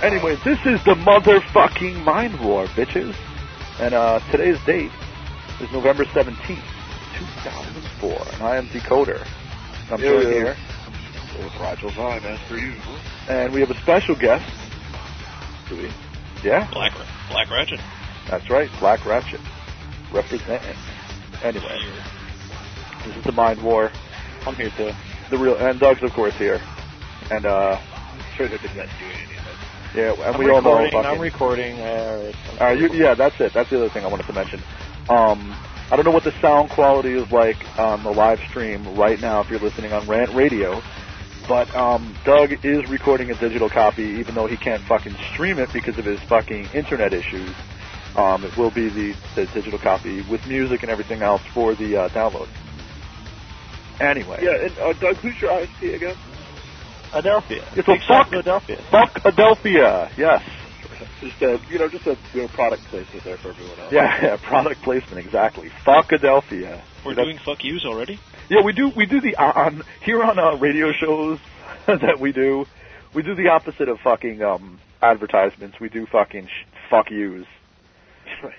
Anyway, this is the motherfucking Mind War, bitches. And today's date is November 17th, 2004. And I am Decoder. I'm joined here with Rigel Vine, as per usual. And we have a special guest. Do we? Yeah? Black Ratchet. That's right, Black Ratchet. Representing. Anyway, this is the Mind War. I'm here too. And Doug's, of course, here. And, sure that did not do any of that. Yeah, and we all know. I'm recording. Yeah, that's it. That's the other thing I wanted to mention. I don't know what the sound quality is like on the live stream right now if you're listening on Rant Radio, but Doug is recording a digital copy even though he can't fucking stream it because of his fucking internet issues. It will be the digital copy with music and everything else for the download. Anyway. Yeah, and Doug, who's your ISP again? Adelphia. It's a Adelphia. Fuck Adelphia. Yes. Just a product placement there for everyone else. Yeah, product placement, exactly. Fuck Adelphia. We're doing fuck yous already? Yeah, we do the here on radio shows that we do the opposite of fucking advertisements. We do fucking fuck yous. Right.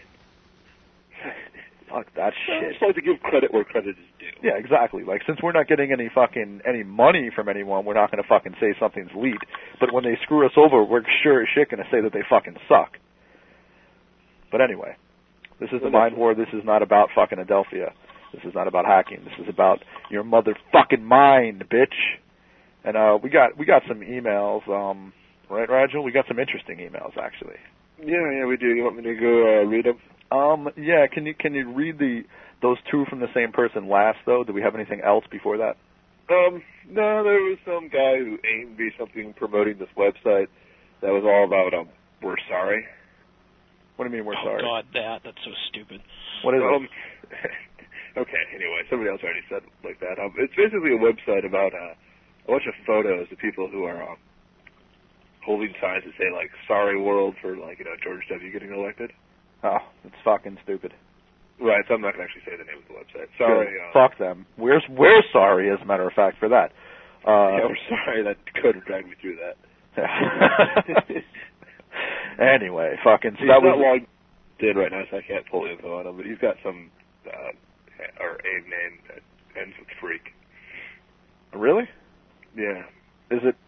Fuck that shit. I just like to give credit where credit is due. Yeah, exactly. Like, since we're not getting any money from anyone, we're not going to fucking say something's leaked. But when they screw us over, we're sure as shit going to say that they fucking suck. But anyway, this is the Mind War. This is not about fucking Adelphia. This is not about hacking. This is about your motherfucking mind, bitch. And we got some emails, right, Rigel? We got some interesting emails, actually. Yeah, we do. You want me to go read them? Yeah. Can you read those two from the same person last, though? Do we have anything else before that? No, there was some guy who aimed to be something promoting this website that was all about, we're sorry. What do you mean, we're sorry? Oh, God, that's so stupid. What is it? Okay, anyway, somebody else already said it like that. It's basically a website about a bunch of photos of people who are holding signs that say, like, sorry world for, like, George W. getting elected. Oh, it's fucking stupid. Right, so I'm not going to actually say the name of the website. Sorry. Fuck them. We're sorry, as a matter of fact, for that. Yeah, we're sorry that Dakota dragged me through that. Anyway, fucking... So that was long did right now, so I can't pull info on him, but he's got some or a name that ends with freak. Really? Yeah. Is it...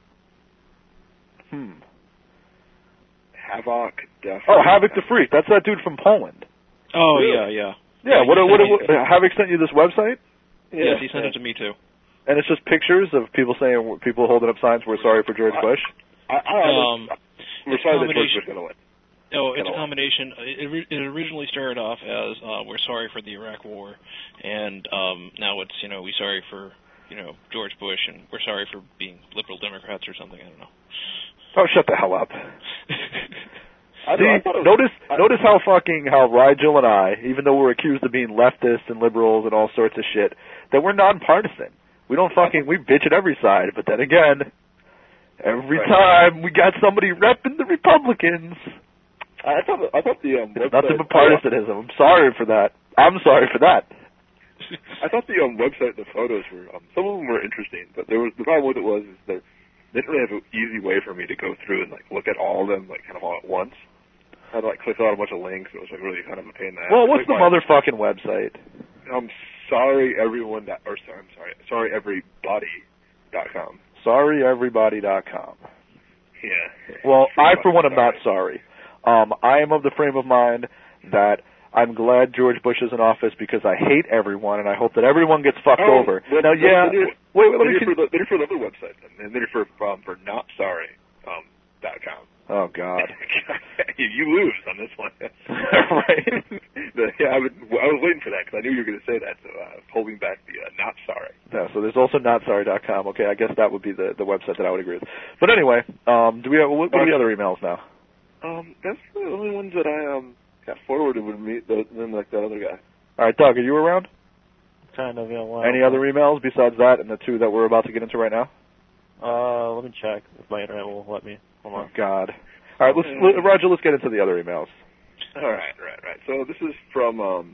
Havoc, definitely. Oh, Havoc the Freak. That's that dude from Poland. Oh, really? yeah. Yeah, what Havoc sent you this website? Yes, he sent it to me, too. And it's just pictures of people holding up signs, we're sorry for George Bush? We're sorry that George Bush got away. Oh, it's a combination. It originally started off as we're sorry for the Iraq War, and now it's, we sorry for, George Bush, and we're sorry for being liberal Democrats or something, I don't know. Oh, shut the hell up. Notice how Rigel and I, even though we're accused of being leftists and liberals and all sorts of shit, that we're nonpartisan. We don't we bitch at every side, but then again, every time we got somebody repping the Republicans. I thought the it's nothing but partisanism. I'm sorry for that. I thought the website and the photos were some of them were interesting, but the problem with it was they didn't really have an easy way for me to go through and look at all of them kind of all at once. I had to click on a bunch of links. It was really kind of a pain in the ass. Well, what's the motherfucking website? Sorryeverybody.com. Sorryeverybody.com. Yeah. Well, I for one am not sorry. I am of the frame of mind that I'm glad George Bush is in office because I hate everyone and I hope that everyone gets fucked over. Wait, let me for another website then. They're for notsorry.com. Oh, God. You lose on this one. Right. I was waiting for that because I knew you were going to say that, so I was holding back the not sorry. No, so there's also notsorry.com. Okay, I guess that would be the website that I would agree with. But anyway, what are the other emails now? That's the only ones that I got forwarded with me, than that other guy. All right, Doug, are you around? Kind of, yeah. Well, any other emails besides that and the two that we're about to get into right now? Let me check if my internet will let me. Hold on. Oh, God. All right, Roger, let's get into the other emails. All right. So this is from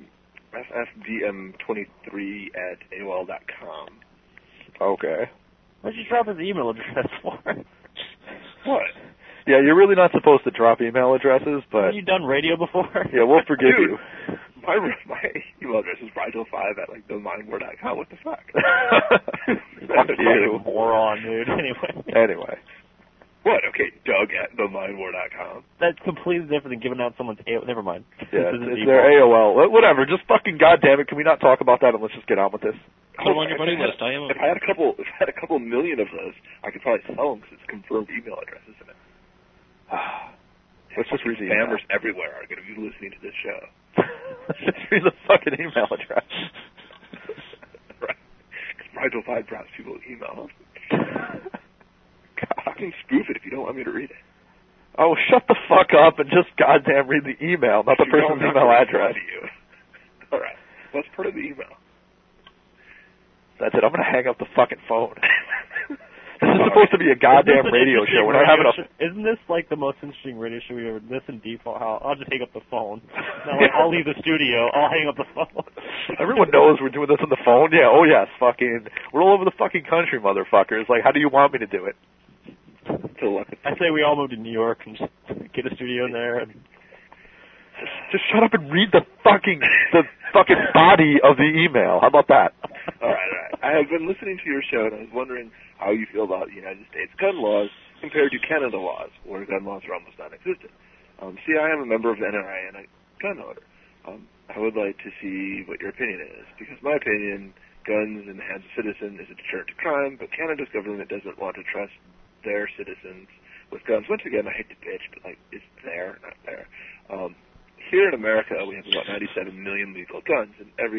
ffdm23@aol.com. Okay. What'd you drop his email address for? What? Yeah, you're really not supposed to drop email addresses, but... Have you done radio before? Yeah, we'll forgive you. My email address is Rigel5@themindwar.com. What the fuck? Fuck you. Moron, dude. Anyway. What? Okay, Doug@themindwar.com. That's completely different than giving out someone's AOL. Never mind. Yeah, it's their AOL. Whatever. Just fucking goddamn it. Can we not talk about that and let's just get on with this? Put them on your buddy list. If I had a couple million of those, I could probably sell them because it's confirmed email addresses in it. Let's just read the spammers everywhere are going to be listening to this show. Just read the fucking email address. Right. Because Rigel5 drops people email. I can spoof it if you don't want me to read it. Oh, shut the fuck up and just goddamn read the email, not the person's email address. All right. What's part of the email? That's it. I'm going to hang up the fucking phone. This is supposed to be a goddamn radio show. We're not having a... Isn't this like the most interesting radio show we've ever... This in default, I'll just hang up the phone. Now, like, I'll leave the studio. I'll hang up the phone. Everyone knows we're doing this on the phone. Yeah, oh yes, fucking... We're all over the fucking country, motherfuckers. Like, how do you want me to do it? I say we all move to New York and just get a studio in there. And... Just shut up and read the fucking body of the email. How about that? All right. I have been listening to your show, and I was wondering how you feel about the United States gun laws compared to Canada laws, where gun laws are almost non-existent. See, I am a member of the NRA and a gun owner. I would like to see what your opinion is, because my opinion, guns in the hands of citizens is a deterrent to crime, but Canada's government doesn't want to trust their citizens with guns. Once again, I hate to bitch, but like, it's there, not there. Here in America, we have about 97 million legal guns, and every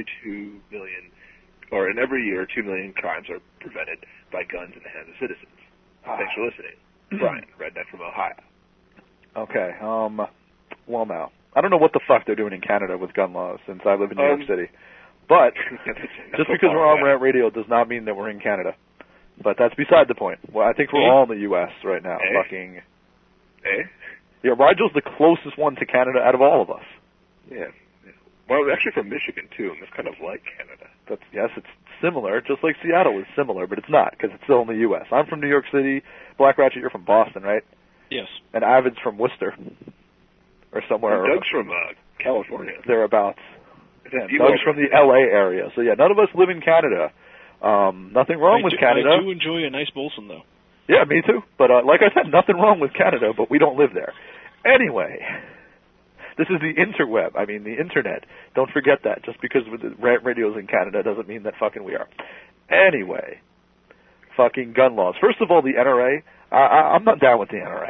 year, 2 million crimes are prevented by guns in the hands of citizens. Thanks for listening. Brian, redneck from Ohio. Okay, well now, I don't know what the fuck they're doing in Canada with gun laws since I live in New York City. But, just because we're on Rant Radio does not mean that we're in Canada. But that's beside the point. Well, I think we're all in the U.S. right now. Fucking... Yeah, Rigel's the closest one to Canada out of all of us. Yeah. Well, I'm actually from Michigan, too, and it's kind of like Canada. Yes, it's similar, just like Seattle is similar, but it's not, because it's still in the U.S. I'm from New York City. Black Ratchet, you're from Boston, right? Yes. And Avid's from Worcester. Or somewhere. And Doug's from California. Thereabouts. Yeah, Doug's from the L.A. area. So, yeah, none of us live in Canada. Nothing wrong with Canada. I do enjoy a nice Bolson, though. Yeah, me too. But like I said, nothing wrong with Canada, but we don't live there. Anyway, this is the interweb. I mean, the internet. Don't forget that. Just because the radio's in Canada doesn't mean that fucking we are. Anyway, fucking gun laws. First of all, the NRA. I'm not down with the NRA.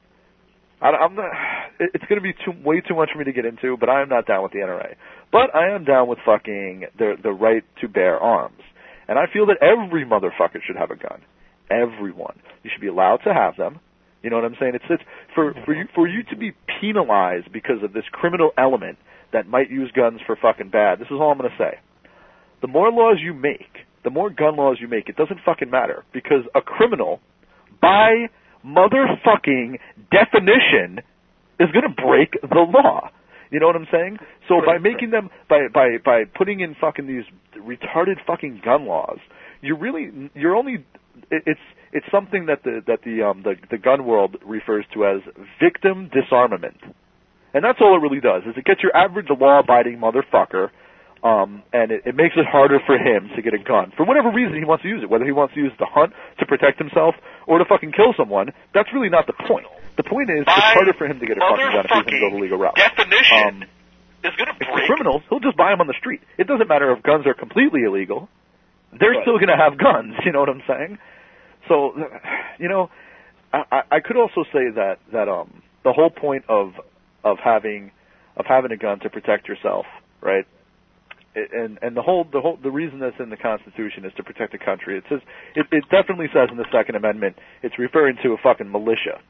I'm not. It's going to be way too much for me to get into, but I am not down with the NRA. But I am down with fucking the right to bear arms. And I feel that every motherfucker should have a gun. Everyone. You should be allowed to have them. You know what I'm saying? It's for you to be penalized because of this criminal element that might use guns for fucking bad. This is all I'm going to say. The more laws you make, the more gun laws you make, it doesn't fucking matter, because a criminal, by motherfucking definition, is going to break the law. You know what I'm saying? So by making them, by putting in fucking these retarded fucking gun laws, you're only, it's something that the gun world refers to as victim disarmament. And that's all it really does, is it gets your average law-abiding motherfucker, and it makes it harder for him to get a gun. For whatever reason he wants to use it, whether he wants to use it to hunt, to protect himself, or to fucking kill someone, that's really not the point. The point is, it's harder for him to get a fucking gun if he's going to go the legal route. Definition is going to break. If the criminals, he'll just buy them on the street. It doesn't matter if guns are completely illegal. They're still going to have guns, you know what I'm saying? So, you know, I could also say that the whole point of having a gun to protect yourself, right? And the reason that's in the Constitution is to protect the country. It says it definitely says in the Second Amendment it's referring to a fucking militia.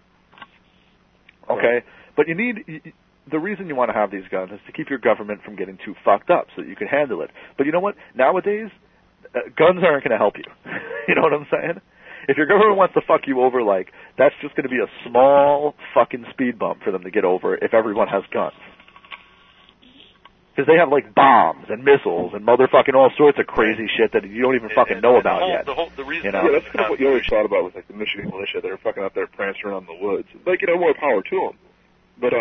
Okay, but the reason you want to have these guns is to keep your government from getting too fucked up, so that you can handle it. But you know what? Nowadays, guns aren't going to help you. You know what I'm saying? If your government wants to fuck you over, like, that's just going to be a small fucking speed bump for them to get over if everyone has guns. Because they have, like, bombs and missiles and motherfucking all sorts of crazy shit that you don't even fucking know about yet. The reason, you know? Yeah, that's kind of what you always thought about with, like, the Michigan militia. They were fucking out there prancing around the woods. Like, more power to them. But,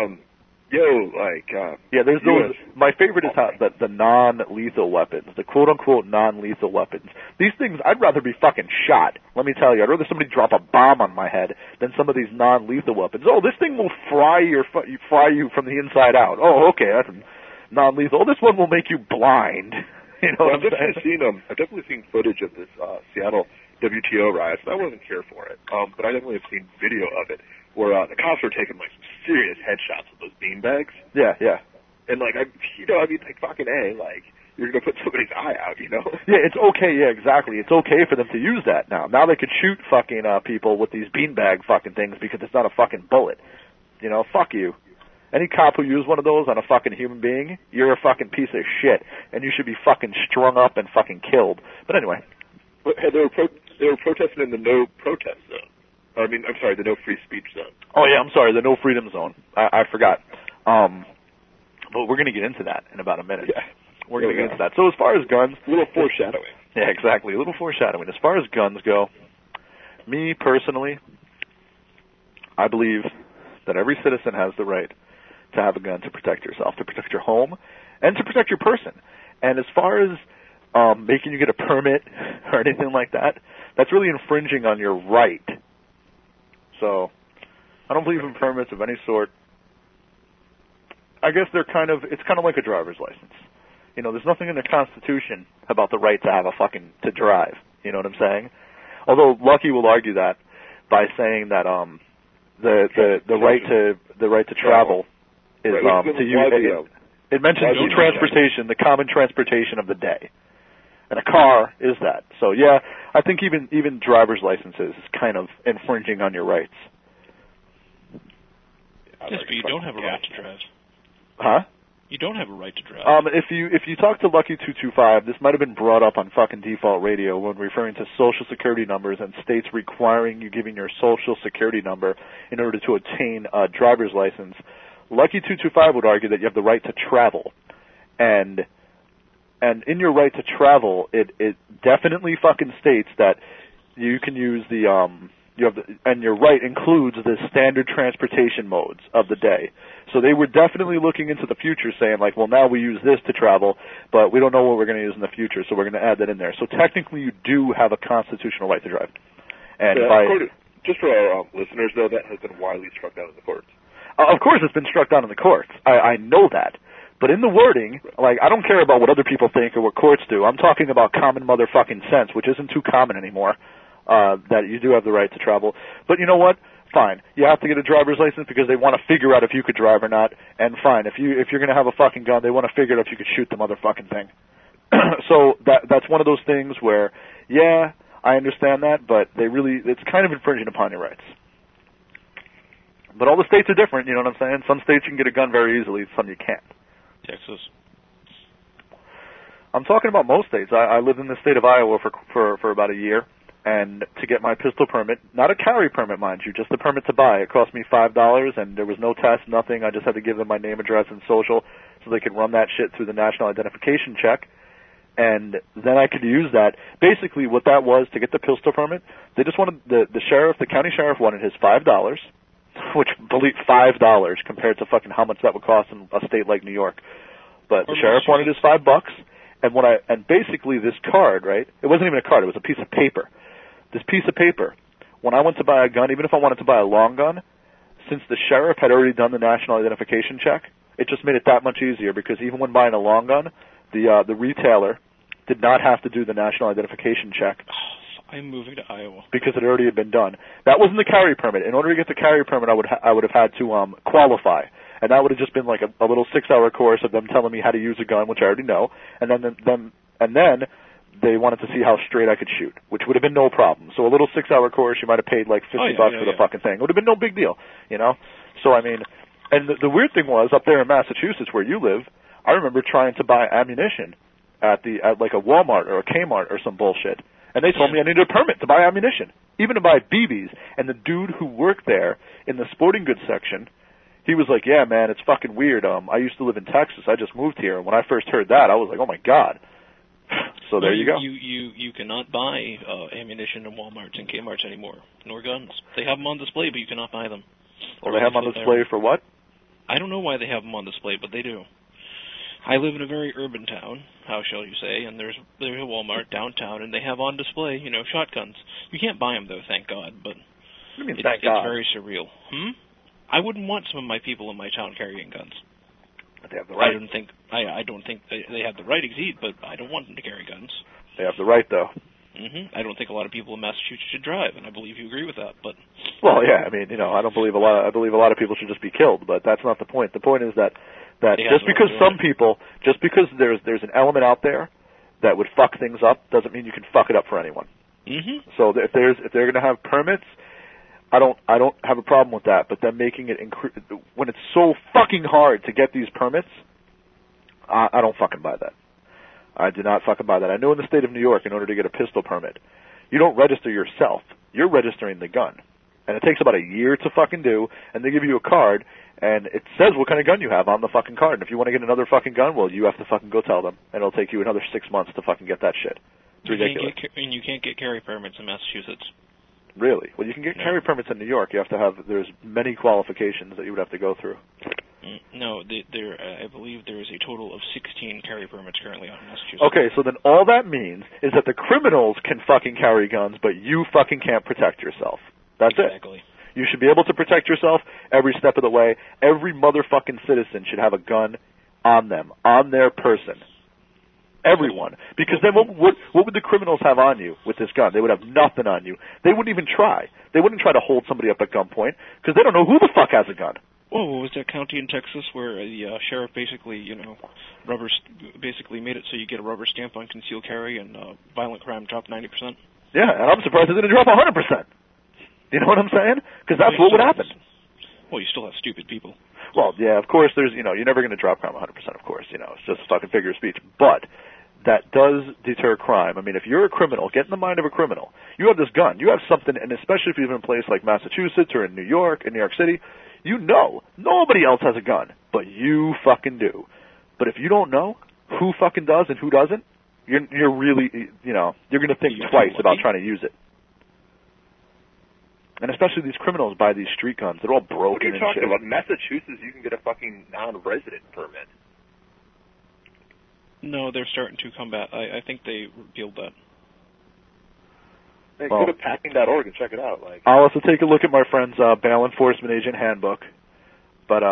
yeah, there's those. My favorite is how the non-lethal weapons, the quote-unquote non-lethal weapons. These things, I'd rather be fucking shot. Let me tell you, I'd rather somebody drop a bomb on my head than some of these non-lethal weapons. Oh, this thing will fry you from the inside out. Oh, okay, that's non-lethal. This one will make you blind. You know, I've definitely seen footage of this Seattle WTO riots. I wasn't here for it, but I definitely have seen video of it where the cops were taking like some serious headshots with those beanbags. Yeah, yeah. And like fucking A, like you're gonna put somebody's eye out, you know? Yeah, it's okay. Yeah, exactly. It's okay for them to use that now. Now they could shoot fucking people with these beanbag fucking things because it's not a fucking bullet. You know, fuck you. Any cop who used one of those on a fucking human being, you're a fucking piece of shit, and you should be fucking strung up and fucking killed. But anyway. But they were protesting in the no protest zone. I mean, I'm sorry, the no free speech zone. Oh yeah, I'm sorry, the no freedom zone. I forgot. But we're gonna get into that in about a minute. Yeah. We're gonna get into that. So as far as guns, a little foreshadowing. Yeah, exactly. A little foreshadowing. As far as guns go, me personally, I believe that every citizen has the right to have a gun to protect yourself, to protect your home, and to protect your person. And as far as making you get a permit or anything like that, that's really infringing on your right. So, I don't believe in permits of any sort. I guess it's kind of like a driver's license. You know, there's nothing in the Constitution about the right to have to drive. You know what I'm saying? Although Lucky will argue that by saying that the right to travel is to use it mentions transportation, the common transportation of the day. And a car is that. So yeah, I think even driver's licenses is kind of infringing on your rights. Yes, but you don't have a right to drive. Huh? You don't have a right to drive. If you talk to Lucky 225, this might have been brought up on fucking default radio when referring to social security numbers and states requiring you giving your social security number in order to obtain a driver's license. Lucky 225 would argue that you have the right to travel, and in your right to travel, it definitely fucking states that you can use and your right includes the standard transportation modes of the day. So they were definitely looking into the future, saying like, well, now we use this to travel, but we don't know what we're going to use in the future, so we're going to add that in there. So technically, you do have a constitutional right to drive. And just for our listeners, though, that has been widely struck down in the courts. Of course, it's been struck down in the courts. I know that. But in the wording, like, I don't care about what other people think or what courts do. I'm talking about common motherfucking sense, which isn't too common anymore, that you do have the right to travel. But you know what? Fine. You have to get a driver's license because they want to figure out if you could drive or not. And fine, if you're going to have a fucking gun, they want to figure out if you could shoot the motherfucking thing. So that's one of those things where, yeah, I understand that, but it's kind of infringing upon your rights. But all the states are different, you know what I'm saying? Some states you can get a gun very easily, some you can't. Texas. I'm talking about most states. I lived in the state of Iowa for about a year, and to get my pistol permit, not a carry permit, mind you, just the permit to buy, it cost me $5, and there was no test, nothing. I just had to give them my name, address, and social so they could run that shit through the national identification check, and then I could use that. Basically, what that was, to get the pistol permit, they just wanted, the county sheriff wanted his $5, which, believe $5 compared to fucking how much that would cost in a state like New York. But the sheriff wanted his $5, and basically this card, right? It wasn't even a card; it was a piece of paper. This piece of paper, when I went to buy a gun, even if I wanted to buy a long gun, since the sheriff had already done the national identification check, it just made it that much easier because even when buying a long gun, the retailer did not have to do the national identification check. I'm moving to Iowa. Because it already had been done. That wasn't the carry permit. In order to get the carry permit, I would have had to qualify, and that would have just been like a little 6-hour course of them telling me how to use a gun, which I already know, and then they wanted to see how straight I could shoot, which would have been no problem. So a little 6-hour course, you might have paid like $50 for the fucking thing. It would have been no big deal, you know. So I mean, and the weird thing was up there in Massachusetts where you live, I remember trying to buy ammunition at like a Walmart or a Kmart or some bullshit. And they told me I needed a permit to buy ammunition, even to buy BBs. And the dude who worked there in the sporting goods section, he was like, yeah, man, it's fucking weird. I used to live in Texas. I just moved here. And when I first heard that, I was like, oh, my God. So there you go. You cannot buy ammunition in Walmarts and Kmarts anymore, nor guns. They have them on display, but you cannot buy them. Well, they have them on display for what? I don't know why they have them on display, but they do. I live in a very urban town, how shall you say, and there's a Walmart downtown, and they have on display, shotguns. You can't buy them, though, thank God, but what do you mean, thank God? It's very surreal. I wouldn't want some of my people in my town carrying guns. But they have the right. I don't think they have the right, but I don't want them to carry guns. They have the right, though. I don't think a lot of people in Massachusetts should drive, and I believe you agree with that. But well, yeah, I mean, I don't believe I believe a lot of people should just be killed, but that's not the point. The point is that just because there's an element out there that would fuck things up doesn't mean you can fuck it up for anyone. So if they're going to have permits, I don't have a problem with that. But then making it when it's so fucking hard to get these permits, I don't fucking buy that. I do not fucking buy that. I know in the state of New York, in order to get a pistol permit, you don't register yourself. You're registering the gun. And it takes about a year to fucking do, and they give you a card, and it says what kind of gun you have on the fucking card. And if you want to get another fucking gun, well, you have to fucking go tell them, and it'll take you another 6 months to fucking get that shit. It's ridiculous. And you can't get carry permits in Massachusetts. Really? Well, you can get carry permits in New York. You have to have, there's many qualifications that you would have to go through. No, I believe there is a total of 16 carry permits currently out in Massachusetts. Okay, so then all that means is that the criminals can fucking carry guns, but you fucking can't protect yourself. That's exactly. it. You should be able to protect yourself every step of the way. Every motherfucking citizen should have a gun on them, on their person. Everyone. Because then what would the criminals have on you with this gun? They would have nothing on you. They wouldn't even try. They wouldn't try to hold somebody up at gunpoint because they don't know who the fuck has a gun. Oh, what was that county in Texas where the sheriff basically, basically made it so you get a rubber stamp on concealed carry and violent crime dropped 90%? Yeah, and I'm surprised it didn't drop 100%. You know what I'm saying? Because that's what would happen. Well, you still have stupid people. Well, yeah, of course, you're never going to drop crime 100%, of course, it's just a fucking figure of speech. But that does deter crime. I mean, if you're a criminal, get in the mind of a criminal. You have this gun. You have something, and especially if you live in a place like Massachusetts or in New York, City, nobody else has a gun, but you fucking do. But if you don't know who fucking does and who doesn't, you're really, you're going to think twice about trying to use it. And especially these criminals buy these street guns. They're all broken and shit. What are you talking about? Massachusetts, you can get a fucking non-resident permit. No, they're starting to combat. I think they repealed that. Hey, go to packing.org and check it out. I'll also take a look at my friend's bail enforcement agent handbook. But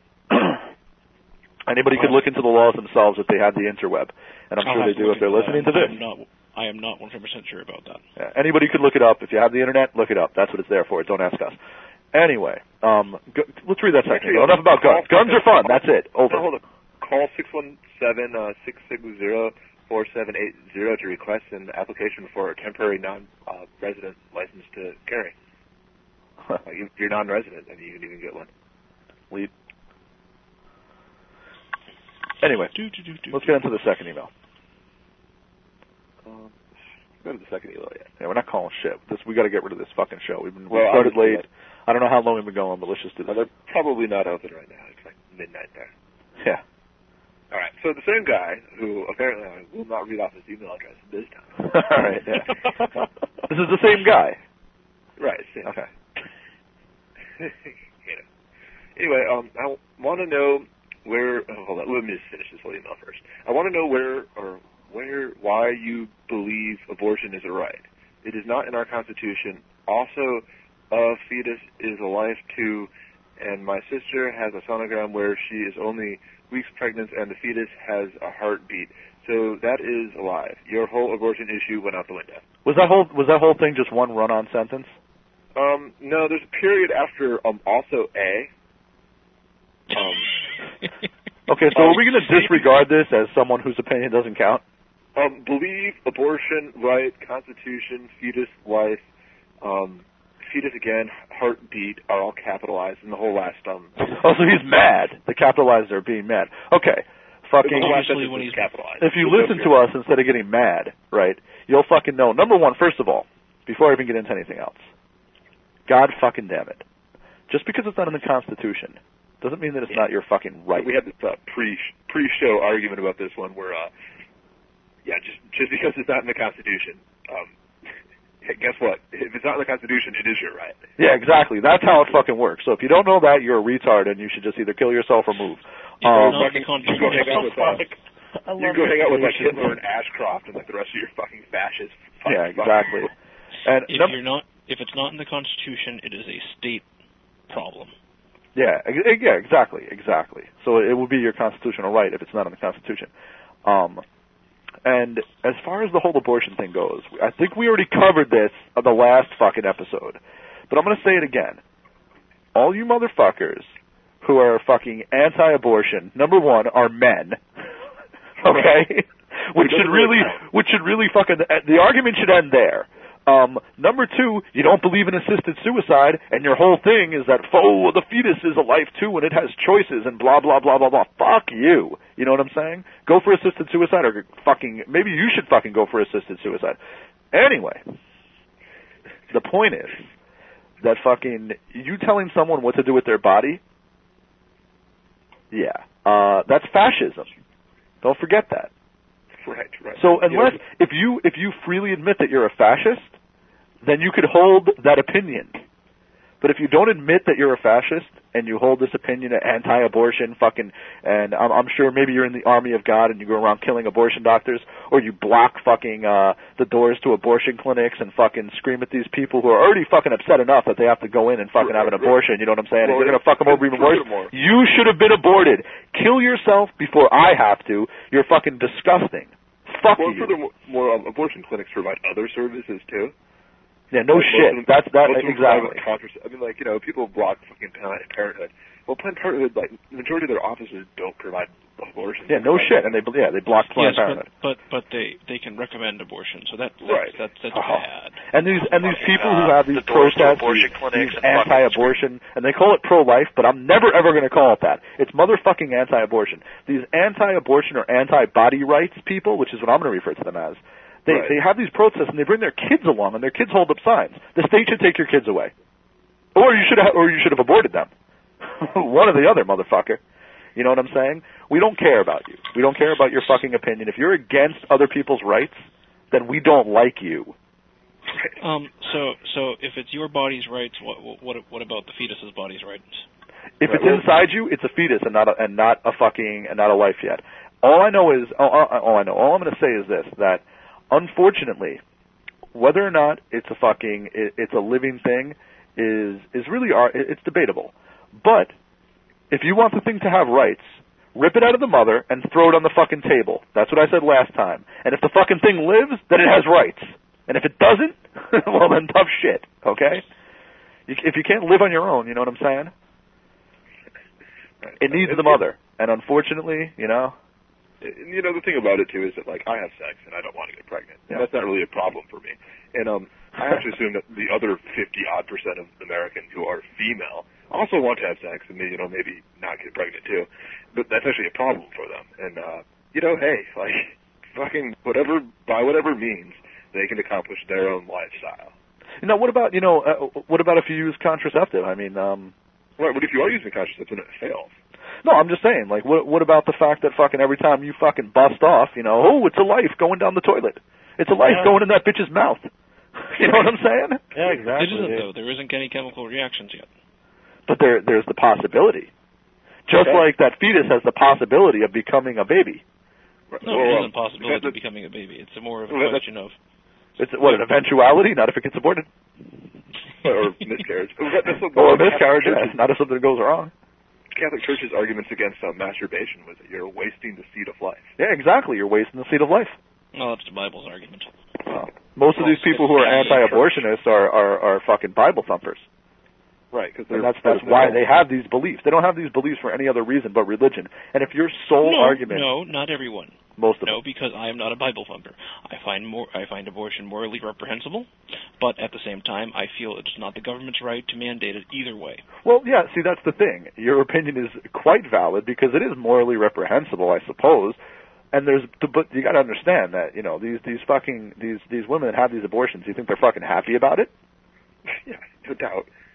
anybody could look into the laws themselves if they have the interweb. And I'm sure they do if they're listening to this. I am not 100% sure about that. Yeah, anybody could look it up. If you have the internet, look it up. That's what it's there for. Don't ask us. Anyway, let's read that second. Enough about guns. Guns are fun. That's it. Over. Hold on. Call 617-660-4780 to request an application for a temporary non-resident license to carry. If you're non-resident, then you can even get one. Lead. Anyway, let's get into the second email. Go to the second email yet. Yeah, we're not calling shit. We got to get rid of this fucking show. We started late. I don't know how long we've been going, but let's just do this. They're probably not open right now. It's like midnight there. Yeah. All right. So the same guy who apparently I will not read off his email address this time. All right. Yeah. This is the same guy. Right. Same. Okay. Anyway, I want to know where. Hold on. Let me just finish this whole email first. I want to know why you believe abortion is a right. It is not in our Constitution. Also, a fetus is a life too, and my sister has a sonogram where she is only weeks pregnant and the fetus has a heartbeat. So that is alive. Your whole abortion issue went out the window. Was that whole thing just one run-on sentence? No, there's a period after also A. Okay, so are we going to disregard this as someone whose opinion doesn't count? Believe, abortion, right, Constitution, fetus, life, fetus again, heartbeat are all capitalized in the whole last Oh, so he's mad. The capitalized are being mad. Okay. Fucking obviously when he's capitalized. If you listen to us instead of getting mad, right, you'll fucking know. Number one, first of all, before I even get into anything else, God fucking damn it. Just because it's not in the Constitution Doesn't mean that it's not your fucking right. We had this pre-show argument about this one where, just because it's not in the Constitution, guess what? If it's not in the Constitution, it is your right. Yeah, exactly. That's how it fucking works. So if you don't know that, you're a retard, and you should just either kill yourself or move. You go hang out with like Hitler and Ashcroft and like the rest of your fucking fascists. Yeah, exactly. And if it's not in the Constitution, it is a state problem. Yeah, exactly. So it would be your constitutional right if it's not in the Constitution. And as far as the whole abortion thing goes, I think we already covered this on the last fucking episode. But I'm going to say it again. All you motherfuckers who are fucking anti-abortion, number one, are men. Okay? Which should really fucking, the argument should end there. Number two, you don't believe in assisted suicide, and your whole thing is that, the fetus is a life too, and it has choices, and blah, blah, blah, blah, blah. Fuck you. You know what I'm saying? Go for assisted suicide, or maybe you should fucking go for assisted suicide. Anyway, the point is that fucking, you telling someone what to do with their body, that's fascism. Don't forget that. Right. So if you freely admit that you're a fascist, then you could hold that opinion. But if you don't admit that you're a fascist and you hold this opinion of anti-abortion and I'm sure maybe you're in the army of God and you go around killing abortion doctors, or you block fucking the doors to abortion clinics and fucking scream at these people who are already fucking upset enough that they have to go in and fucking have an abortion, you know what I'm saying? And you're going to fuck them over even worse. You should have been aborted. Kill yourself before I have to. You're fucking disgusting. Fuck you. Furthermore, abortion clinics provide other services too. Yeah, no shit. That's exactly. I mean, like, people block fucking Planned Parenthood. Well, Planned Parenthood, like, the majority of their offices don't provide abortion. Yeah, no shit. And they block Planned Parenthood. But they can recommend abortion, so that's bad. And these people who have these protests, these anti-abortion, and they call it pro-life, but I'm never ever going to call it that. It's motherfucking anti-abortion. These anti-abortion or anti-body rights people, which is what I'm going to refer to them as. They have these protests and they bring their kids along and their kids hold up signs. The state should take your kids away, or you should have aborted them. One or the other, motherfucker. You know what I'm saying? We don't care about you. We don't care about your fucking opinion. If you're against other people's rights, then we don't like you. So if it's your body's rights, what about the fetus's body's rights? If it's inside you, it's a fetus and not a life yet. All I'm going to say is this: that unfortunately, whether or not it's a living thing is really it's debatable. But if you want the thing to have rights, rip it out of the mother and throw it on the fucking table. That's what I said last time. And if the fucking thing lives, then it has rights. And if it doesn't, well then tough shit, okay? If you can't live on your own, you know what I'm saying? It needs the mother. And unfortunately, the thing about it, too, is that, like, I have sex and I don't want to get pregnant. And that's not really a problem for me. And I actually assume that the other 50-odd% of Americans who are female also want to have sex and, maybe not get pregnant, too. But that's actually a problem for them. And, hey, like, fucking by whatever means, they can accomplish their own lifestyle. What about if you use contraceptive? I mean, Right, but if you are using contraceptive and it fails. No, I'm just saying, like, what about the fact that fucking every time you fucking bust off, it's a life going down the toilet. It's a life going in that bitch's mouth. You know what I'm saying? Yeah, exactly. It isn't, though. There isn't any chemical reactions yet. But there's the possibility. Just like that fetus has the possibility of becoming a baby. No, it isn't a possibility of becoming a baby. It's more of a question of... It's an eventuality, not if it gets aborted. Or miscarriage. Or a miscarriage, not if something goes wrong. Catholic Church's arguments against masturbation was that you're wasting the seed of life. Yeah, exactly. You're wasting the seed of life. Well, that's the Bible's argument. Most of these people who are anti-abortionists are fucking Bible thumpers. Right, because that's why they have these beliefs. They don't have these beliefs for any other reason but religion. And if your sole argument... No, not everyone. Most of them. No, because I am not a Bible thumper. I find abortion morally reprehensible, but at the same time, I feel it's not the government's right to mandate it either way. Well, yeah, see, that's the thing. Your opinion is quite valid because it is morally reprehensible, I suppose. And but you got to understand that these women that have these abortions. You think they're fucking happy about it? Yeah, no doubt.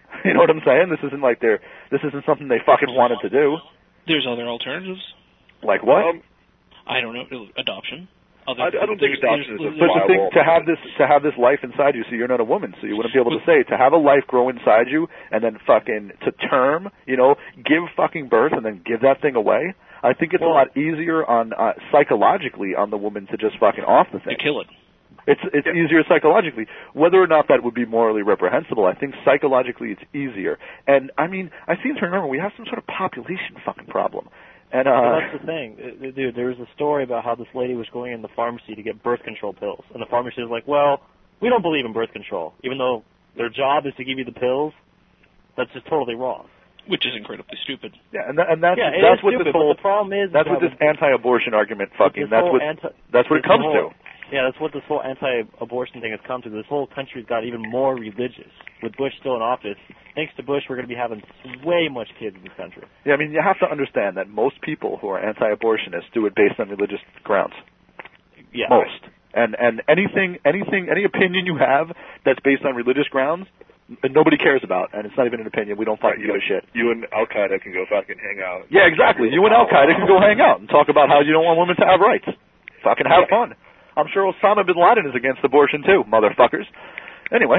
You know what I'm saying? This isn't like this isn't something they fucking wanted to do. There's other alternatives. Like what? I don't know. Adoption. I don't think adoption is a But the thing, viable to have this life inside you, so you're not a woman, so you wouldn't be able to say, to have a life grow inside you and then fucking to term, you know, give fucking birth and then give that thing away. I think it's a lot easier on psychologically on the woman to just fucking off the thing. You kill it. It's easier psychologically. Whether or not that would be morally reprehensible, I think psychologically it's easier. And I mean, I seem to remember we have some sort of population fucking problem. And that's the thing, dude. There was a story about how this lady was going in the pharmacy to get birth control pills, and the pharmacy was like, "Well, we don't believe in birth control, even though their job is to give you the pills." That's just totally wrong. Which is incredibly stupid. Yeah, and that's what stupid, this whole the problem is. That's what this anti-abortion argument fucking. That's what it comes to. Yeah, that's what this whole anti-abortion thing has come to. This whole country's got even more religious. With Bush still in office, thanks to Bush, we're going to be having way much kids in this country. Yeah, I mean, you have to understand that most people who are anti-abortionists do it based on religious grounds. Yeah. Most. And any opinion you have that's based on religious grounds, nobody cares about, and it's not even an opinion. We don't fucking give a shit. You and Al-Qaeda can go fucking hang out. Yeah, exactly. You and Al-Qaeda can go hang out and talk about how you don't want women to have rights. Fucking have fun. I'm sure Osama bin Laden is against abortion too, motherfuckers. Anyway,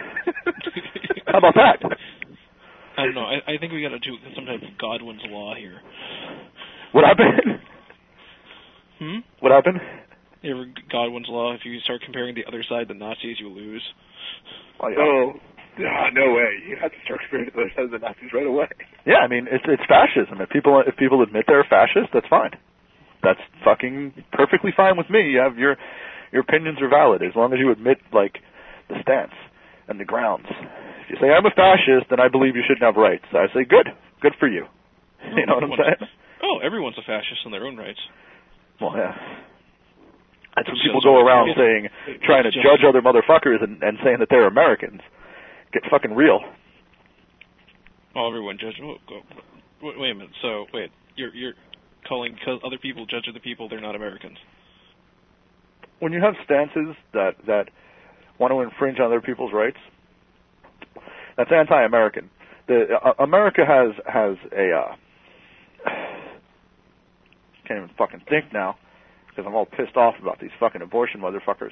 how about that? I don't know. I think we got to do some type of Godwin's law here. What happened? What happened? Godwin's law. If you start comparing the other side, the Nazis, you lose. Oh, no way! You have to start comparing the other side of the Nazis right away. Yeah, I mean it's fascism. If people admit they're fascist, that's fine. That's fucking perfectly fine with me. You have your opinions are valid as long as you admit like the stance and the grounds. If you say I'm a fascist, then I believe you shouldn't have rights. I say good for you. You know what I'm saying? Oh, everyone's a fascist in their own rights. Well, yeah. That's when people go around trying to judge other motherfuckers and saying that they're Americans. Get fucking real. Oh, everyone judges. Wait a minute. So, you're calling because other people judge other people, they're not Americans. When you have stances that want to infringe on other people's rights, that's anti-American. America has a can't even fucking think now because I'm all pissed off about these fucking abortion motherfuckers.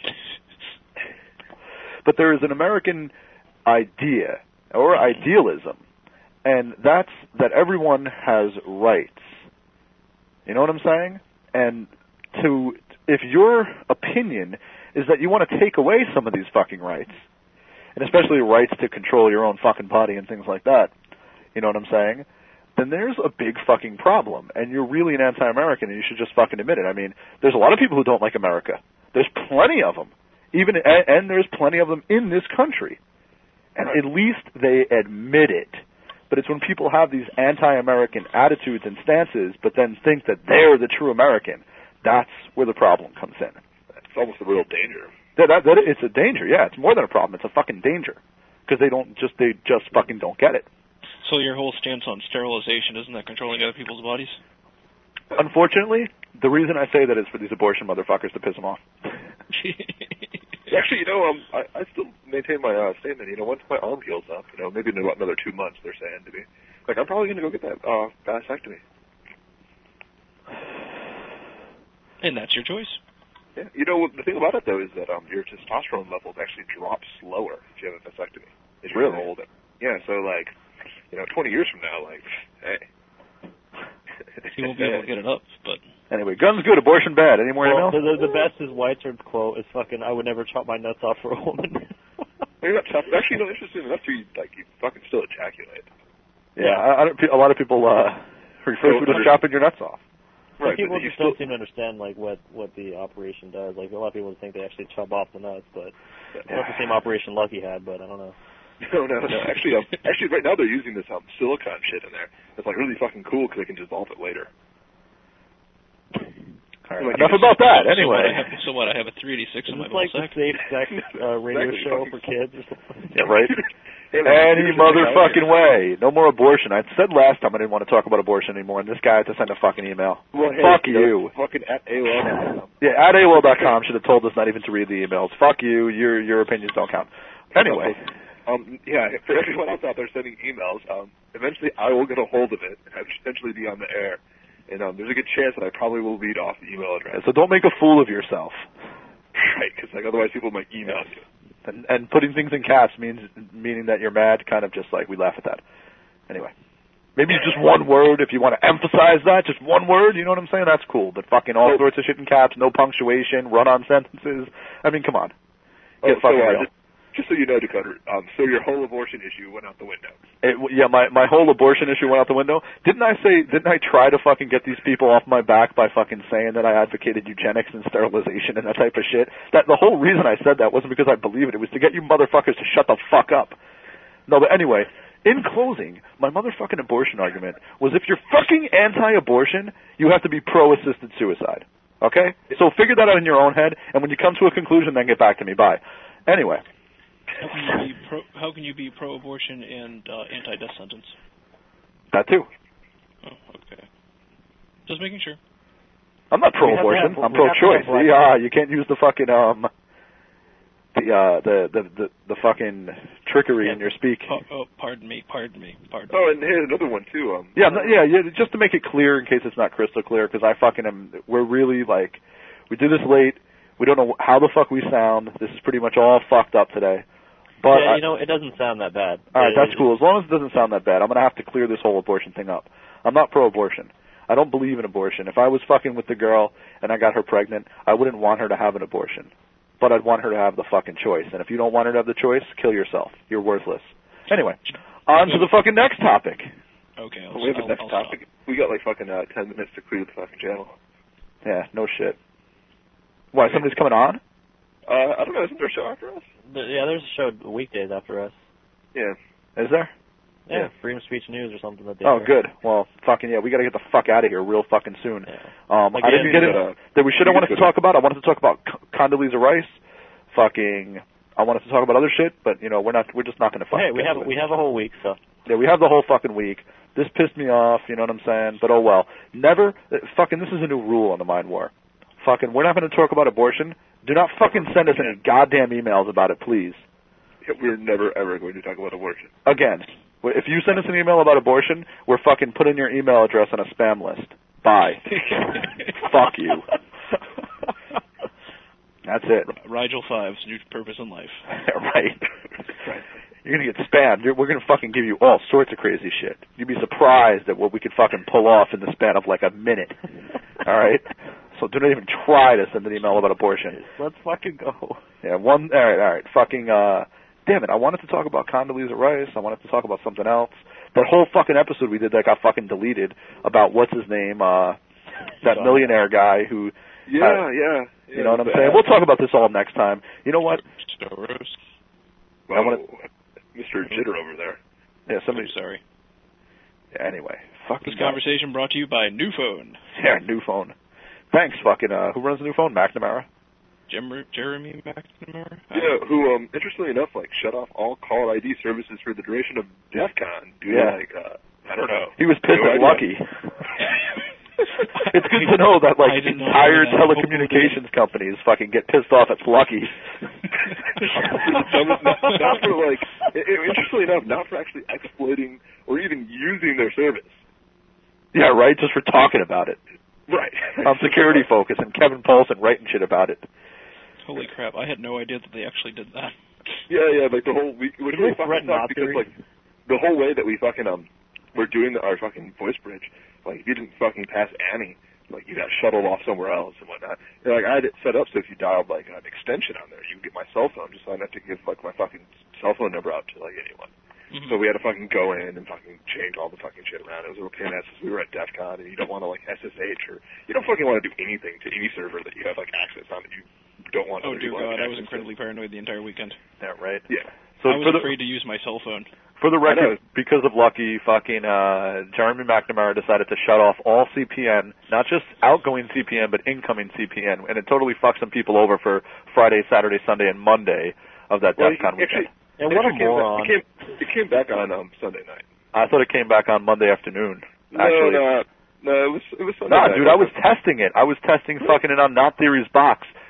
But there is an American idea or idealism, and that's that everyone has rights. You know what I'm saying? And if your opinion is that you want to take away some of these fucking rights, and especially rights to control your own fucking body and things like that, you know what I'm saying? Then there's a big fucking problem, and you're really an anti-American, and you should just fucking admit it. I mean, there's a lot of people who don't like America. There's plenty of them, and there's plenty of them in this country, and at least they admit it. But it's when people have these anti-American attitudes and stances, but then think that they're the true American, that's where the problem comes in. It's almost a real danger. It's a danger, yeah. It's more than a problem. It's a fucking danger. Because they just fucking don't get it. So your whole stance on sterilization, isn't that controlling other people's bodies? Unfortunately, the reason I say that is for these abortion motherfuckers to piss them off. Actually, I still maintain my statement. Once my arm heals up, maybe in about another 2 months, they're saying to me, like, I'm probably going to go get that vasectomy. And that's your choice. Yeah. The thing about it, though, is that your testosterone levels actually drop slower if you have a vasectomy. As you're older. Yeah, so, 20 years from now, hey. You won't be able to get it up, but... Anyway, guns good, abortion bad. Any more emails? The best is Weitzer's quote is fucking, I would never chop my nuts off for a woman. Actually, interesting enough to you fucking still ejaculate. Yeah, a lot of people refer to it as chopping your nuts off. Right, people just don't seem to understand what the operation does. Like a lot of people think they actually chop off the nuts, but it's not the same operation Lucky had. But I don't know. No. Actually, right now they're using this silicone shit in there. It's really fucking cool because they can dissolve it later. All right, enough about that. Anyway, so what? I have a 386 on my like the safe sex radio show for kids or something. Yeah, right. Any motherfucking way. No more abortion. I said last time I didn't want to talk about abortion anymore, and this guy had to send a fucking email. Well, fuck you. Fucking at AOL.com. Yeah, at AOL.com should have told us not even to read the emails. Fuck you. Your opinions don't count. Anyway. Yeah, for everyone else out there sending emails, eventually I will get a hold of it and eventually be on the air. And there's a good chance that I probably will read off the email address. So don't make a fool of yourself. Right, because otherwise people might email you. And putting things in caps meaning that you're mad, kind of just like we laugh at that. Anyway. Maybe just one word if you want to emphasize that, just one word, you know what I'm saying? That's cool. But fucking all sorts of shit in caps, no punctuation, run-on sentences. I mean, come on. Get fucking real. Just so you know, Dakota, so your whole abortion issue went out the window. My whole abortion issue went out the window. Didn't I try to fucking get these people off my back by fucking saying that I advocated eugenics and sterilization and that type of shit? That the whole reason I said that wasn't because I believe it. It was to get you motherfuckers to shut the fuck up. No, but anyway, in closing, my motherfucking abortion argument was if you're fucking anti-abortion, you have to be pro-assisted suicide. Okay? So figure that out in your own head, and when you come to a conclusion, then get back to me. Bye. Anyway. How can you be pro-abortion and anti-death sentence? That too. Oh, okay. Just making sure. I'm not pro-abortion. I'm pro-choice. You can't use the fucking the fucking trickery in your speak. Pardon me. Oh, and here's another one too. Yeah, just to make it clear in case it's not crystal clear, because we're really like, we did this late. We don't know how the fuck we sound. This is pretty much all fucked up today. But it doesn't sound that bad. All right, that's cool. As long as it doesn't sound that bad, I'm gonna have to clear this whole abortion thing up. I'm not pro-abortion. I don't believe in abortion. If I was fucking with the girl and I got her pregnant, I wouldn't want her to have an abortion. But I'd want her to have the fucking choice. And if you don't want her to have the choice, kill yourself. You're worthless. Anyway, on to the fucking next topic. Okay, we have a next topic. Stop. We got like fucking 10 minutes to clear the fucking channel. Yeah, no shit. Why, somebody's coming on? I don't know. Isn't there a show after us? There's a show weekdays after us. Yeah. Is there? Yeah, Freedom of Speech News or something that they Oh, good. Well, fucking yeah, we got to get the fuck out of here real fucking soon. Yeah. I didn't get it. That we should have wanted to talk about. I wanted to talk about Condoleezza Rice. Fucking, I wanted to talk about other shit, but you know, we're just not going to fucking. Hey, we have a whole week, so. Yeah, we have the whole fucking week. This pissed me off. You know what I'm saying? But oh well. Never. Fucking, this is a new rule on the Mind War. Fucking, we're not going to talk about abortion. Do not fucking send us any goddamn emails about it, please. Yeah, we're never ever going to talk about abortion again. If you send us an email about abortion, we're fucking putting your email address on a spam list. Bye. Fuck you. That's it. Rigel 5's new purpose in life. Right. You're going to get spammed. We're going to fucking give you all sorts of crazy shit. You'd be surprised at what we could fucking pull off in the span of like a minute. All right? So do not even try to send an email about abortion. Let's fucking go. Yeah, all right. Fucking, damn it, I wanted to talk about Condoleezza Rice. I wanted to talk about something else. That whole fucking episode we did that got fucking deleted about what's his name, that millionaire guy who... Yeah. You know what I'm saying? We'll talk about this all next time. You know what? Well, Mr. Jitter over there. Yeah, somebody... Sorry. Yeah, anyway. Fuck this conversation brought to you by New Phone. Yeah, New Phone. Thanks, fucking, who runs New Phone? McNamara? Jeremy McNamara? Yeah, who, interestingly enough, like, shut off all caller ID services for the duration of DEF CON due to, like, I don't know. He was pissed at Lucky. It's good to know that, like, entire telecommunications companies fucking get pissed off at Lucky. Not for, like, interestingly enough, not for actually exploiting or even using their service. Yeah, right? Just for talking about it. Right. On Security Focus and Kevin Paulson writing shit about it. Holy crap, I had no idea that they actually did that. Yeah, like the whole week, which really fucking sucked because, like, the whole way that we fucking, we're doing our fucking voice bridge, like, if you didn't fucking pass Annie, like, you got shuttled off somewhere else and whatnot. And, like, I had it set up so if you dialed, like, an extension on there, you could get my cell phone, just so I didn't have to give, like, my fucking cell phone number out to, like, anyone. Mm-hmm. So we had to fucking go in and fucking change all the fucking shit around. It was a real pain in the ass because we were at DEF CON, and you don't want to, like, SSH, or you don't fucking want to do anything to any server that you have, like, access on that you don't want to do. Oh, dear God, I was incredibly paranoid the entire weekend. Yeah, right? Yeah. So I was afraid to use my cell phone. For the record, because of Lucky, fucking Jeremy McNamara decided to shut off all CPN, not just outgoing CPN, but incoming CPN, and it totally fucked some people over for Friday, Saturday, Sunday, and Monday of that DEF CON weekend. And what a moron. It came back on Sunday night. I thought it came back on Monday afternoon, actually. No, it was Sunday night. Nah, dude, I was testing it. I was testing fucking it on Not Theory's box.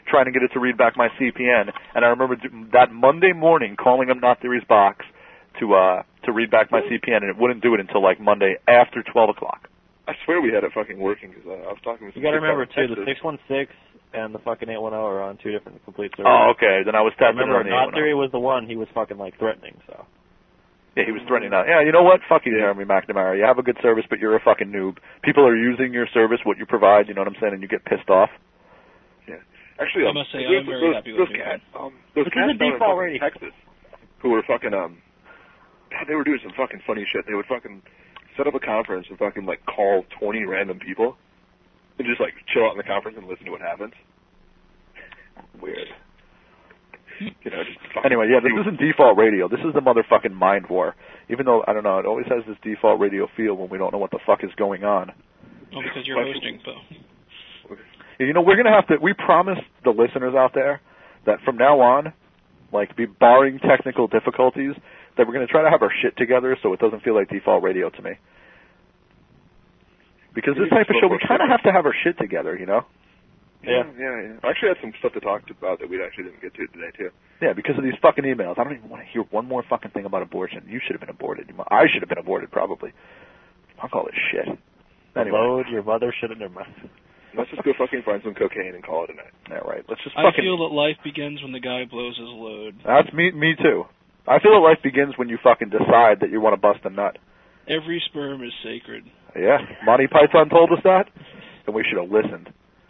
trying to get it to read back my CPN, and I remember that Monday morning calling up Not Theory's box to read back my CPN, and it wouldn't do it until like Monday after 12 o'clock. I swear we had it fucking working because I was talking with some You gotta chick out remember, in too, the Texas. 616 and the fucking 810 are on two different complete servers. Oh, okay. Then I was testing Remember, on the Not 810. Theory was the one he was fucking, like, threatening, so. Yeah, he was threatening that. Yeah, you know what? Fuck you, Jeremy McNamara. You have a good service, but you're a fucking noob. People are using your service, what you provide, you know what I'm saying, and you get pissed off. Yeah. Actually, I must say, I'm very happy with those you. cats. Those This cats is a down in default fucking rating. Texas who were fucking God, they were doing some fucking funny shit. They would fucking set up a conference and fucking like call 20 random people and just like chill out in the conference and listen to what happens. Weird. You know, just fucking Anyway, yeah, this isn't default radio. This is the motherfucking mind war. Even though, I don't know, it always has this default radio feel when we don't know what the fuck is going on. Oh, because you're hosting, Bo. You know, we're going to have to, we promised the listeners out there that from now on, like, barring technical difficulties, that we're going to try to have our shit together so it doesn't feel like default radio to me. Because this type of show, we kind of have to have our shit together, you know? Yeah. I actually had some stuff to talk about that we actually didn't get to today, too. Yeah, because of these fucking emails. I don't even want to hear one more fucking thing about abortion. You should have been aborted. I should have been aborted, probably. Fuck all this shit. Anyway. Load, your mother should have never mind. Let's just go fucking find some cocaine and call it a night. Yeah, right. Let's just I fucking... feel that life begins when the guy blows his load. That's me too. I feel that life begins when you fucking decide that you want to bust a nut. Every sperm is sacred. Yeah, Monty Python told us that, and we should have listened.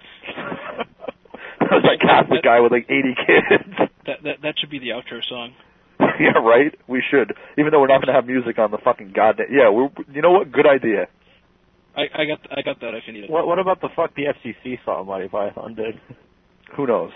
That was that Catholic guy with like 80 kids. That should be the outro song. Yeah, right? We should. Even though we're not going to have music on the fucking goddamn... Yeah, you know what? Good idea. I got that if you need it. What about the fuck the FCC song Monty Python did? Who knows?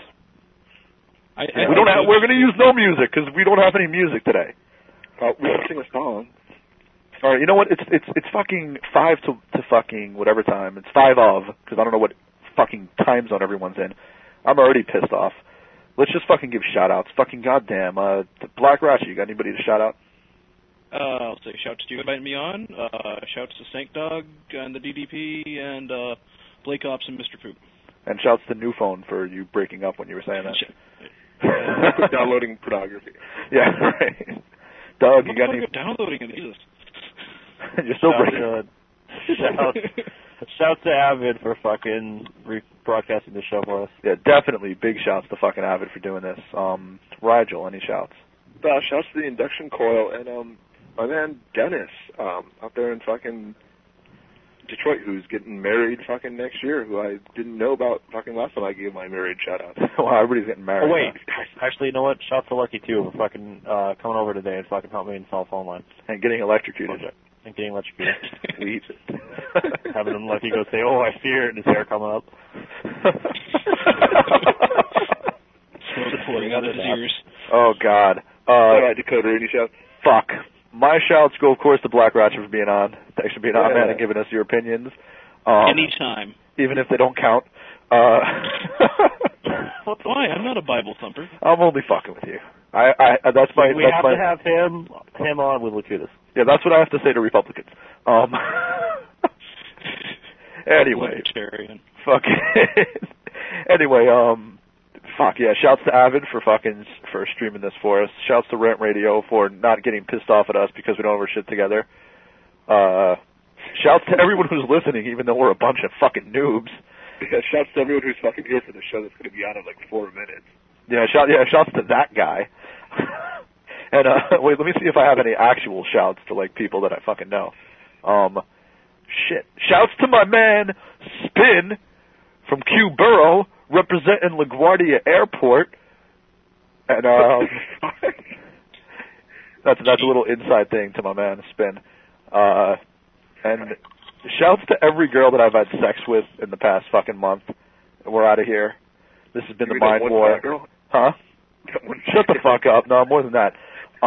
We're We're going to use no music because we don't have any music today. We have to sing a song. All right, you know what? It's fucking 5 to fucking whatever time. It's 5 of, because I don't know what fucking time zone everyone's in. I'm already pissed off. Let's just fucking give shout-outs. Fucking goddamn. Black Ratchet, you got anybody to shout out? I'll say shouts to you inviting me on. Shouts to Stank Dog and the DDP and Blake Ops and Mr. Poop. And shouts to New Phone for you breaking up when you were saying that. Quit downloading pornography. Yeah, right. Doug, you got any... downloading it, Jesus. You're still breaking Shouts to Avid for fucking broadcasting the show for us. Yeah, definitely big shouts to fucking Avid for doing this. Rigel, any shouts? Shouts to the induction coil and my man Dennis out there in fucking Detroit, who's getting married fucking next year, who I didn't know about fucking last time I gave my married shout out. Well, everybody's getting married. Oh wait, actually, you know what? Shouts to Lucky too for fucking coming over today and fucking helping me install phone lines And getting electrocuted. and getting electrocuted. Sweet. Having him Lucky go say, "Oh, I see it," and his hair coming up. Pouring out his ears. Oh God. All right, Dakota, any shouts? Fuck. My shouts go, of course, to Black Ratchet for being on. Thanks for being on, man, and giving us your opinions. Anytime. Even if they don't count. Why? I'm not a Bible thumper. I'm only fucking with you. That's my. We have to have him on with Lakutis. Yeah, that's what I have to say to Republicans. Anyway. Libertarian. Anyway, fuck yeah, shouts to Avid for streaming this for us. Shouts to Rant Radio for not getting pissed off at us because we don't have our shit together. Shouts to everyone who's listening, even though we're a bunch of fucking noobs. Yeah, shouts to everyone who's fucking here for the show that's going to be on in like 4 minutes. Yeah, shouts to that guy. And wait, let me see if I have any actual shouts to like people that I fucking know. Shit. Shouts to my man Spin from Q Borough, representing LaGuardia Airport. And that's a little inside thing to my man Spin. And shouts to every girl that I've had sex with in the past fucking month. We're out of here. This has been the Mind War. Girl? Huh? Shut the fuck up. No, more than that.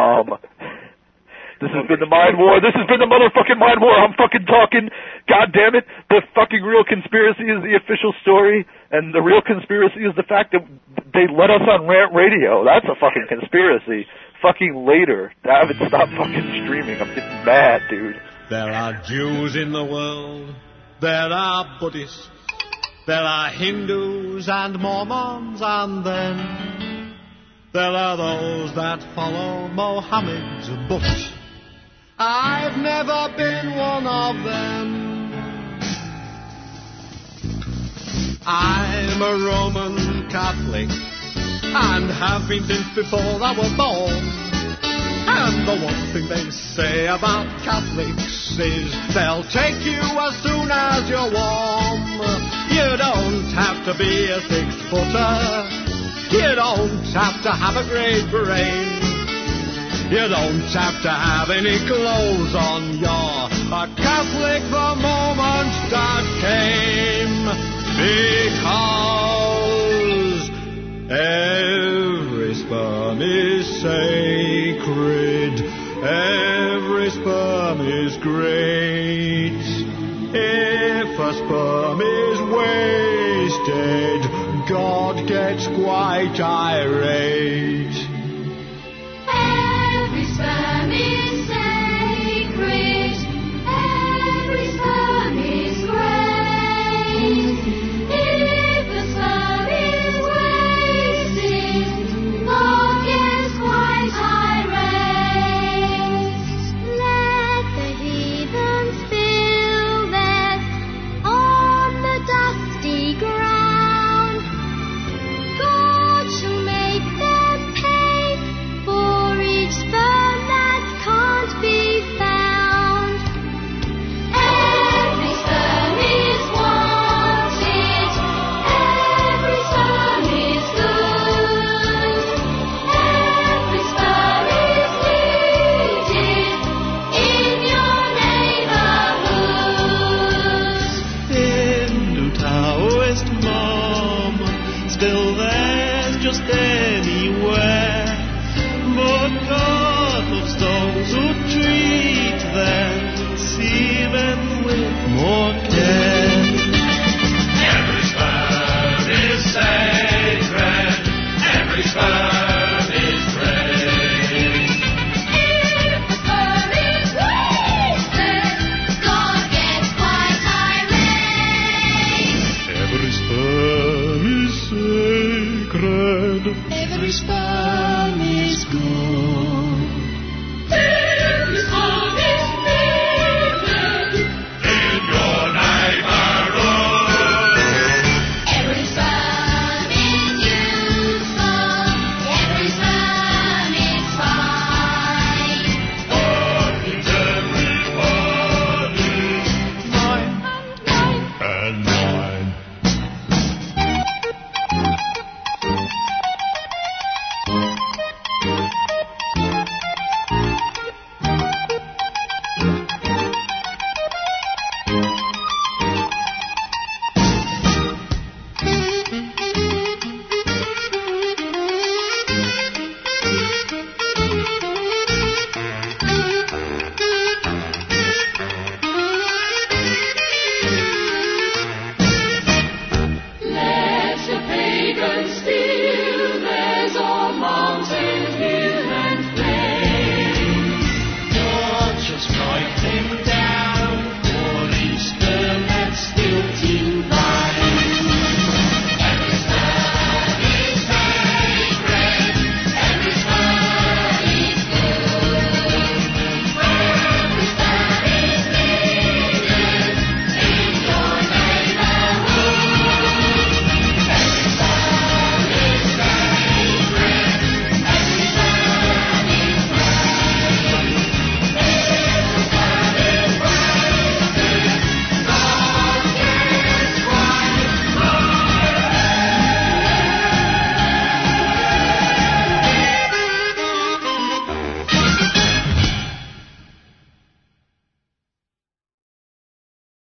This has been the Mind War. This has been the motherfucking Mind War. I'm fucking talking. God damn it. The fucking real conspiracy is the official story, and the real conspiracy is the fact that they let us on Rant Radio. That's a fucking conspiracy. Fucking later. David, stop fucking streaming. I'm getting mad, dude. There are Jews in the world. There are Buddhists. There are Hindus and Mormons, and then there are those that follow Mohammed's book. I've never been one of them. I'm a Roman Catholic and have been since before I was born. And the one thing they say about Catholics is they'll take you as soon as you're warm. You don't have to be a 6-footer. You don't have to have a great brain. You don't have to have any clothes on. You're a Catholic the moment that came. Because every sperm is sacred, every sperm is great. If a sperm is wasted, God gets quite irate. Every sperm is sacred, every sperm is great. If the sperm is wasted, God gets quite irate. Let the heathens spill theirs on the dusty ground. God shall make them pay for each sperm that can't be found. Every sperm is wanted, every sperm is good, every sperm is needed in your neighborhood. Hindu, Taoist, Mormon, still there's just anywhere. But God loves those who treat them, see them with more care. Every sperm is sacred, every sperm is great. If the sperm is wasted, God gets quite irate. Every sperm is sacred, every sperm